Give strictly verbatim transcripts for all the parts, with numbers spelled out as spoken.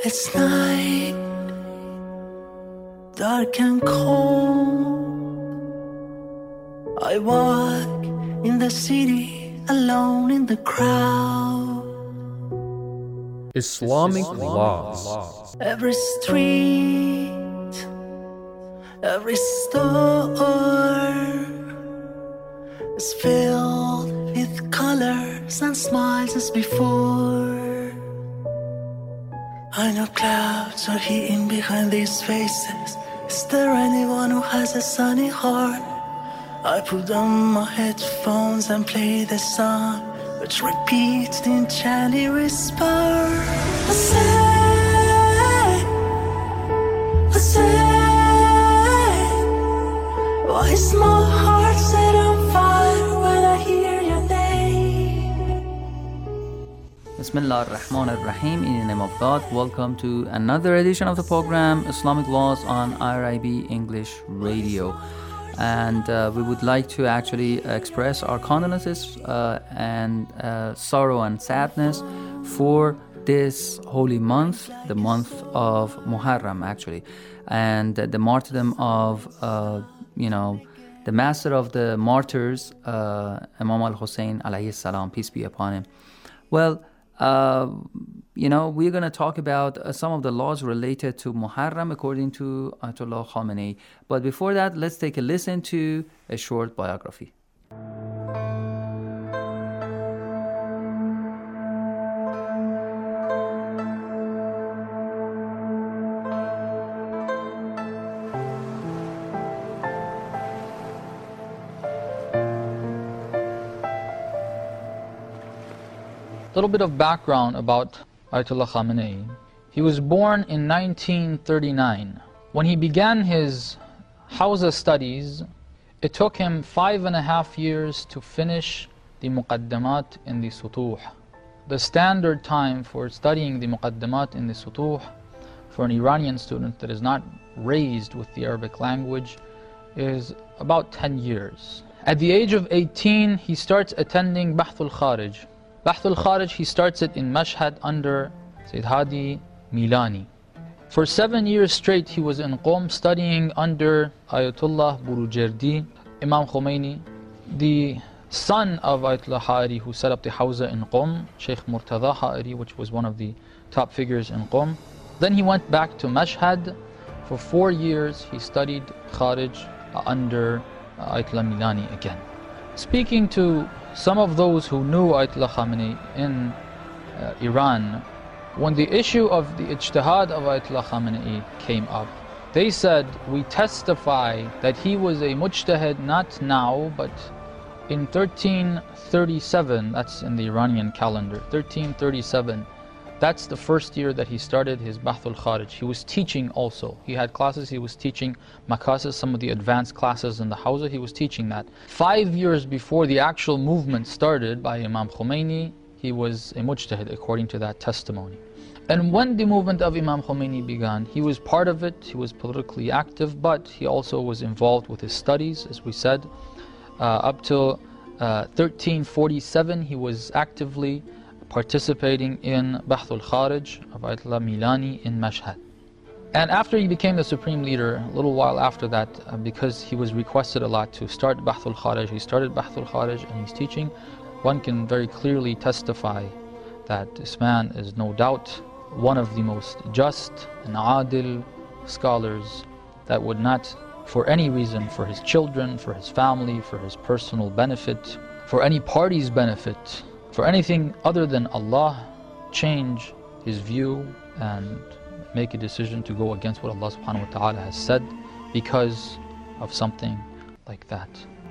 It's night, dark and cold. I walk in the city, alone in the crowd. Islamic laws. Every street, every store is filled with colors and smiles as before. I know clouds are hidden behind these faces. Is there anyone who has a sunny heart? I put on my headphones and play the song, which repeats the enchanting whisper. I say, I say, why is my heart set on fire when I hear your name? Bismillah ar-Rahman ar-Rahim. In the name of God, welcome to another edition of the program Islamic Laws on I R I B English Radio. And uh, we would like to actually express our condolences uh, and uh, sorrow and sadness for this holy month, the month of Muharram actually, and uh, the martyrdom of, uh, you know, the master of the martyrs, uh, Imam al-Hussein alayhi salam, peace be upon him. Well, uh, you know, we're going to talk about uh, some of the laws related to Muharram according to Ayatollah Khamenei. But before that, let's take a listen to a short biography. A little bit of background about Ayatollah Khamenei. He was born in nineteen thirty-nine. When he began his Hawza studies, it took him five and a half years to finish the Muqaddamat in the Sutuh. The standard time for studying the Muqaddamat in the Sutuh for an Iranian student that is not raised with the Arabic language is about ten years. At the age of eighteen, he starts attending Bahth al-Kharij. Bahth al-Kharij, he starts it in Mashhad under Sayyid Hadi Milani. For seven years straight, he was in Qom studying under Ayatollah Burujerdi, Imam Khomeini, the son of Ayatollah Ha'iri who set up the Hawza in Qom, Sheikh Murtada Ha'iri, which was one of the top figures in Qom. Then he went back to Mashhad. For four years, he studied Kharij under Ayatollah Milani again. Speaking to some of those who knew Ayatollah Khamenei in uh, Iran, when the issue of the ijtihad of Ayatollah Khamenei came up, they said, we testify that he was a mujtahid not now, but in thirteen thirty-seven, that's in the Iranian calendar, thirteen thirty-seven, that's the first year that he started his Bahth al-Kharij. He was teaching also. He had classes, he was teaching Makasis, some of the advanced classes in the Hawza, he was teaching that. Five years before the actual movement started by Imam Khomeini, he was a mujtahid according to that testimony. And when the movement of Imam Khomeini began, he was part of it, he was politically active, but he also was involved with his studies, as we said. Uh, up till uh, thirteen forty-seven, he was actively participating in Bahth al-Kharij of Ayatollah Milani in Mashhad. And after he became the supreme leader, a little while after that, uh, because he was requested a lot to start Bahth al-Kharij, he started Bahth al-Kharij and he's teaching. One can very clearly testify that this man is no doubt one of the most just and adil scholars that would not, for any reason, for his children, for his family, for his personal benefit, for any party's benefit, for anything other than Allah, change his view and make a decision to go against what Allah subhanahu wa ta'ala has said because of something like that.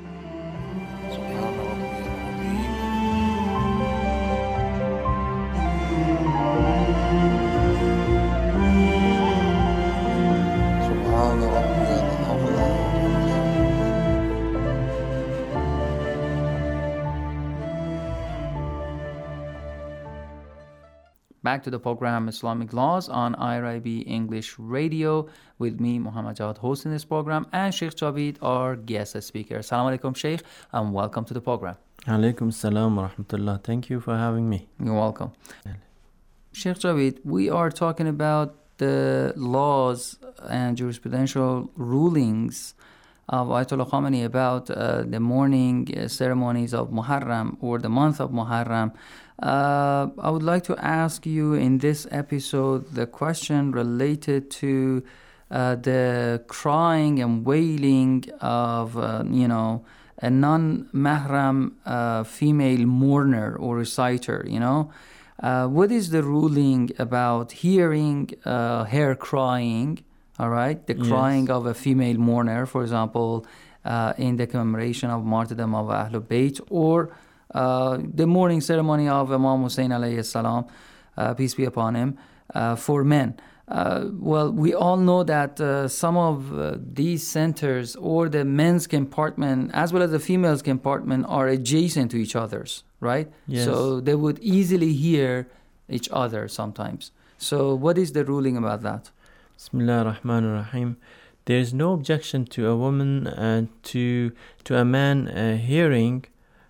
Back to the program Islamic Laws on I R I B English Radio with me, Muhammad Jawad, hosting this program, and Sheikh Javid, our guest speaker. Assalamu alaikum, Sheikh, and welcome to the program. Alaikum salam wa rahmatullah. Thank you for having me. You're welcome. Sheikh Javid, we are talking about the laws and jurisprudential rulings of Ayatollah Khamenei about uh, the mourning uh, ceremonies of Muharram or the month of Muharram. Uh, I would like to ask you in this episode the question related to uh, the crying and wailing of, uh, you know, a non-mahram uh, female mourner or reciter, you know. Uh, what is the ruling about hearing uh, her crying, all right, the crying yes. of a female mourner, for example, uh, in the commemoration of martyrdom of Ahlul Bayt, or uh, the mourning ceremony of Imam Hussein alayhi salam, uh, peace be upon him, uh, for men? Uh, well, we all know that uh, some of uh, these centers or the men's compartment as well as the female's compartment are adjacent to each other's, right? Yes. So they would easily hear each other sometimes. So what is the ruling about that? Bismillah ar-Rahman ar-Rahim. There is no objection to a woman uh, to to a man uh, hearing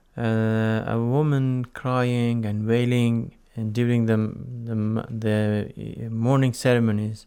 uh, a woman crying and wailing and during the, the the mourning ceremonies,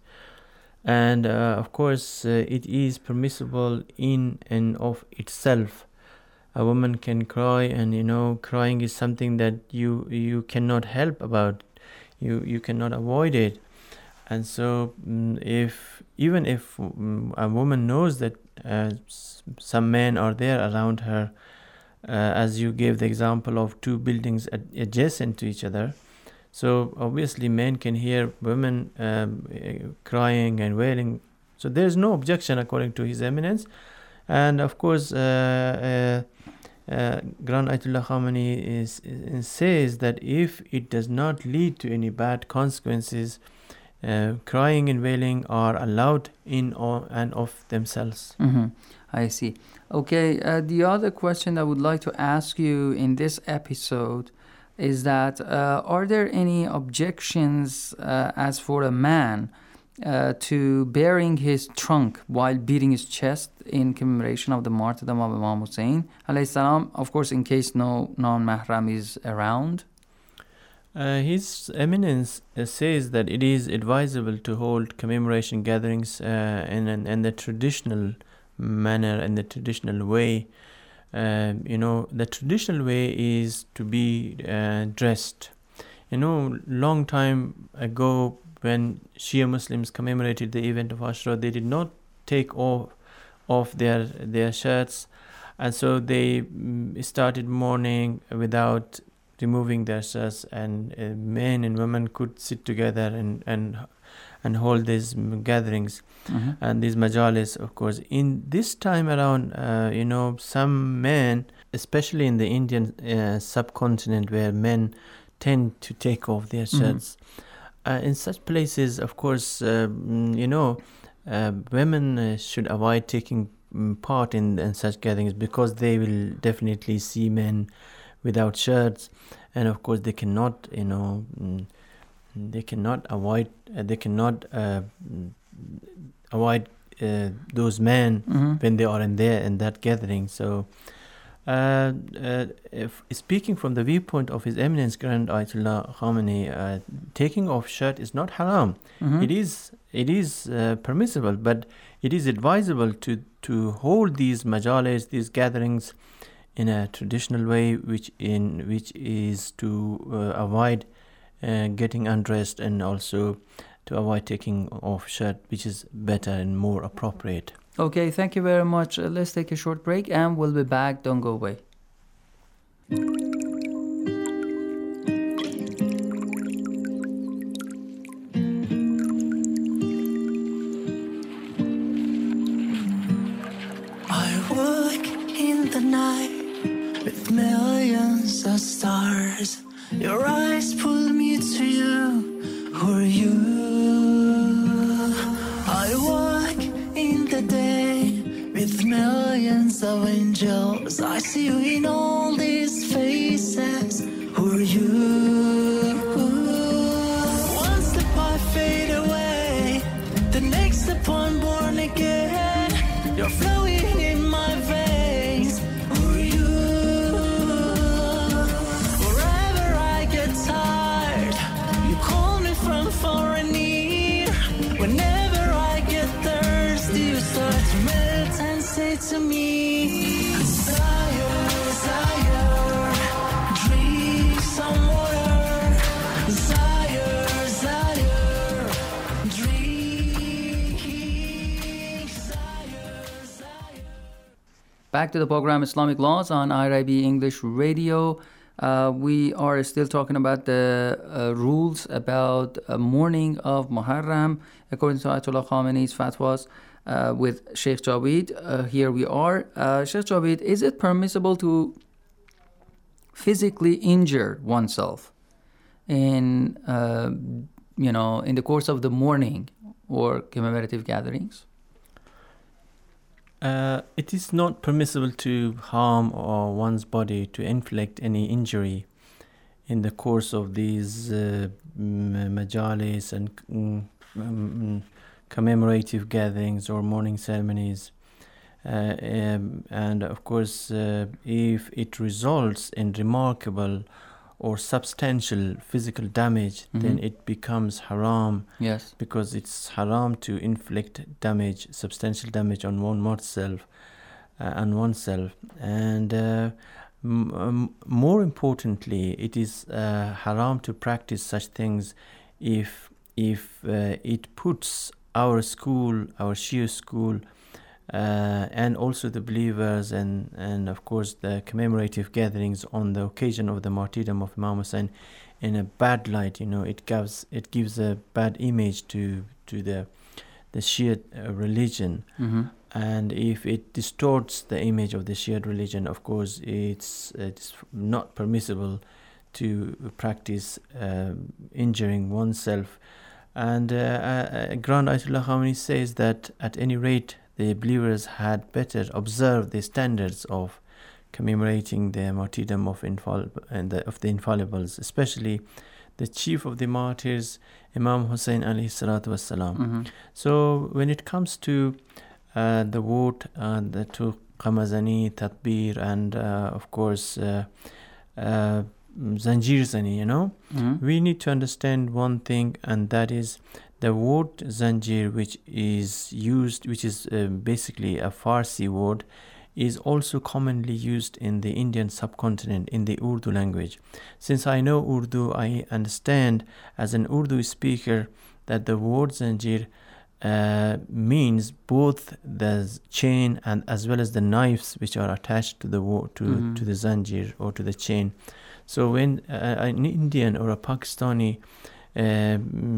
and uh, of course uh, it is permissible in and of itself. A woman can cry, and you know, crying is something that you you cannot help about, you you cannot avoid it. And so um, if even if um, a woman knows that uh, some men are there around her, uh, as you gave the example of two buildings ad- adjacent to each other, so obviously men can hear women um, crying and wailing. So there is no objection according to His Eminence. And of course, uh, uh, uh, Grand Ayatollah Khamenei is, is, says that if it does not lead to any bad consequences, uh, crying and wailing are allowed in or, and of themselves. Mm-hmm. I see. Okay, uh, the other question I would like to ask you in this episode is that uh, are there any objections uh, as for a man uh, to bearing his trunk while beating his chest in commemoration of the martyrdom of Imam Hussein alayhi salam, of course in case no non-mahram is around? Uh, His Eminence uh, says that it is advisable to hold commemoration gatherings uh, in, in, in the traditional manner and the traditional way. Uh, you know, the traditional way is to be uh, dressed. You know, long time ago when Shia Muslims commemorated the event of Ashura, they did not take off, off their, their shirts, and so they mm, started mourning without removing their shirts, and uh, men and women could sit together and, and and hold these gatherings mm-hmm. and these majalis, of course. In this time around, uh, you know, some men, especially in the Indian uh, subcontinent where men tend to take off their shirts, mm-hmm. uh, in such places, of course, uh, you know, uh, women uh, should avoid taking part in, in such gatherings because they will definitely see men without shirts, and of course they cannot, you know, they cannot avoid uh, they cannot uh, avoid uh, those men mm-hmm. when they are in there in that gathering. So uh, uh, if speaking from the viewpoint of His Eminence Grand Ayatollah Khamenei, uh, taking off shirt is not haram. Mm-hmm. It is it is uh, permissible, but it is advisable to to hold these majalis, these gatherings, in a traditional way, which in which is to uh, avoid uh, getting undressed, and also to avoid taking off shirt, which is better and more appropriate. Okay, thank you very much. Uh, let's take a short break and we'll be back. Don't go away. I walk in the night with millions of stars. Your eyes pull me to you. Who are you? I walk in the day with millions of angels. I see you in all these faces. Who are you? One step I fade away, the next step I'm born again. You're flowing in my veins. Who are you? Wherever I get tired, you call me to me. Desire, desire, drink some water. Desire, desire, drink. Desire, desire. Back to the program Islamic Laws on I R I B English Radio. Uh, we are still talking about the uh, rules about uh, mourning of Muharram according to Ayatollah Khamenei's fatwas uh, with Sheikh Javid. Uh, here we are. Uh, Sheikh Javid, is it permissible to physically injure oneself in, uh, you know, in the course of the mourning or commemorative gatherings? Uh, it is not permissible to harm or one's body, to inflict any injury in the course of these uh, majalis and mm, um, commemorative gatherings or mourning ceremonies. Uh, um, and of course, uh, if it results in remarkable or substantial physical damage, mm-hmm. then it becomes haram. Yes. Because it's haram to inflict damage, substantial damage on one oneself, uh, on oneself. And uh, m- m- more importantly, it is uh, haram to practice such things if if uh, it puts our school, our Shia school, Uh, and also the believers and, and of course the commemorative gatherings on the occasion of the martyrdom of Imam Hussein in a bad light. You know, it gives it gives a bad image to to the the Shia uh, religion, mm-hmm. and if it distorts the image of the Shia religion, of course it's it's not permissible to practice uh, injuring oneself. And uh, uh, Grand Ayatollah Khamenei says that at any rate the believers had better observe the standards of commemorating the martyrdom of, infall- and the, of the infallibles, especially the chief of the martyrs, Imam Hussein alayhi salatu wassalam. Mm-hmm. So when it comes to uh, the vote, uh, the to Qamazani, Tatbir, and uh, of course uh, uh, Zanjir Zani, you know, mm-hmm. we need to understand one thing, and that is the word Zanjir, which is used, which is uh, basically a Farsi word, is also commonly used in the Indian subcontinent in the Urdu language. Since I know Urdu, I understand as an Urdu speaker that the word Zanjir uh, means both the chain and as well as the knives which are attached to the wo- to, mm-hmm. to the Zanjir or to the chain. So when uh, an Indian or a Pakistani uh,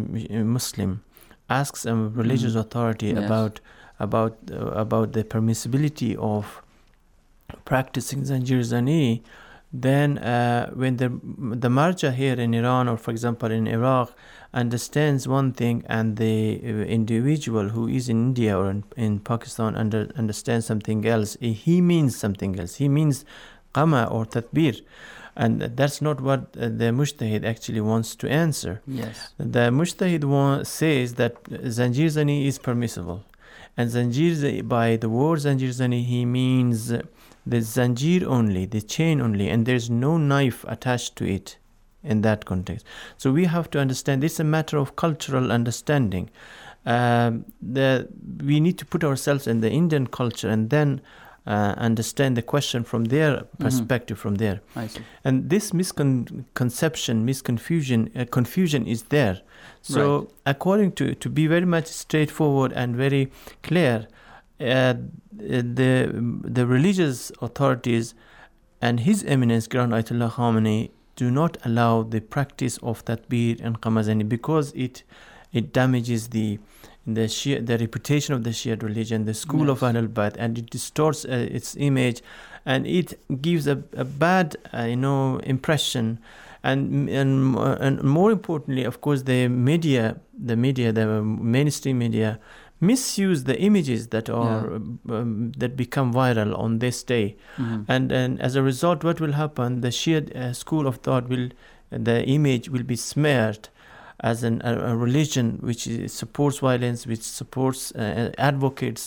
Muslim asks a religious mm-hmm. authority yes. about about uh, about the permissibility of practicing Zanjir Zani, then uh, when the the marja here in Iran or for example in Iraq understands one thing and the uh, individual who is in India or in, in Pakistan under, understands something else, he means something else. He means qama or tatbir. And that's not what uh, the mujtahid actually wants to answer. Yes. The mujtahid wa- says that Zanjir Zani is permissible. And Zanjir, by the word Zanjir Zani, he means the Zanjir only, the chain only, and there's no knife attached to it in that context. So we have to understand, it's a matter of cultural understanding. Um, the, we need to put ourselves in the Indian culture and then Uh, understand the question from their perspective, mm-hmm. from there. I see. And this misconception, misconfusion, uh, confusion is there. So, right. according to to be very much straightforward and very clear, uh, the the religious authorities and His Eminence Grand Ayatollah Khamenei do not allow the practice of Tatbir and Qamazani because it it damages the the Shia, the reputation of the Shia religion, the school yes. of Ahlul Bayt, and it distorts uh, its image, and it gives a, a bad, uh, you know, impression, and and uh, and more importantly, of course, the media, the media, the mainstream media, misuse the images that are yeah. um, that become viral on this day, mm-hmm. and and as a result, what will happen? The Shia uh, school of thought will, the image will be smeared as an, a, a religion which is, supports violence, which supports, uh, advocates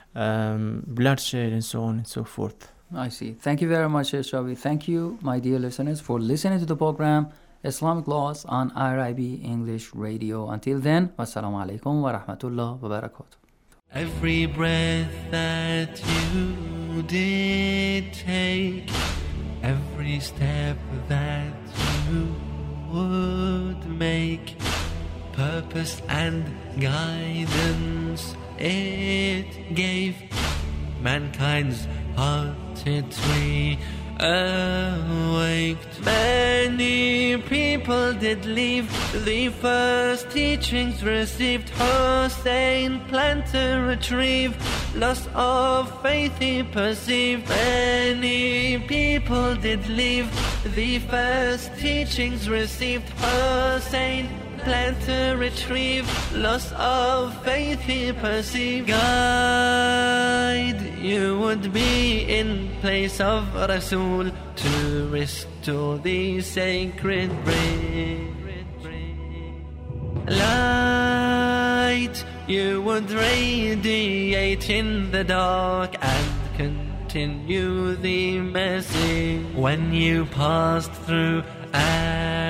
um, bloodshed and so on and so forth. I see. Thank you very much, Shabi. Thank you, my dear listeners, for listening to the program Islamic Laws on I R I B English Radio. Until then, wassalamu alaikum wa rahmatullah wa barakatuh. Every breath that you did take, every step that you would make, purpose and guidance it gave. Mankind's hearted tree awaked. Many people did leave, the first teachings received. Hussein planned to retrieve, loss of faith he perceived. Many people did leave, the first teachings received. Hussein planned to retrieve, loss of faith he perceived. Guide you would be in place of Rasul, to restore the sacred brain. Light you would radiate in the dark and continue the message. When you passed through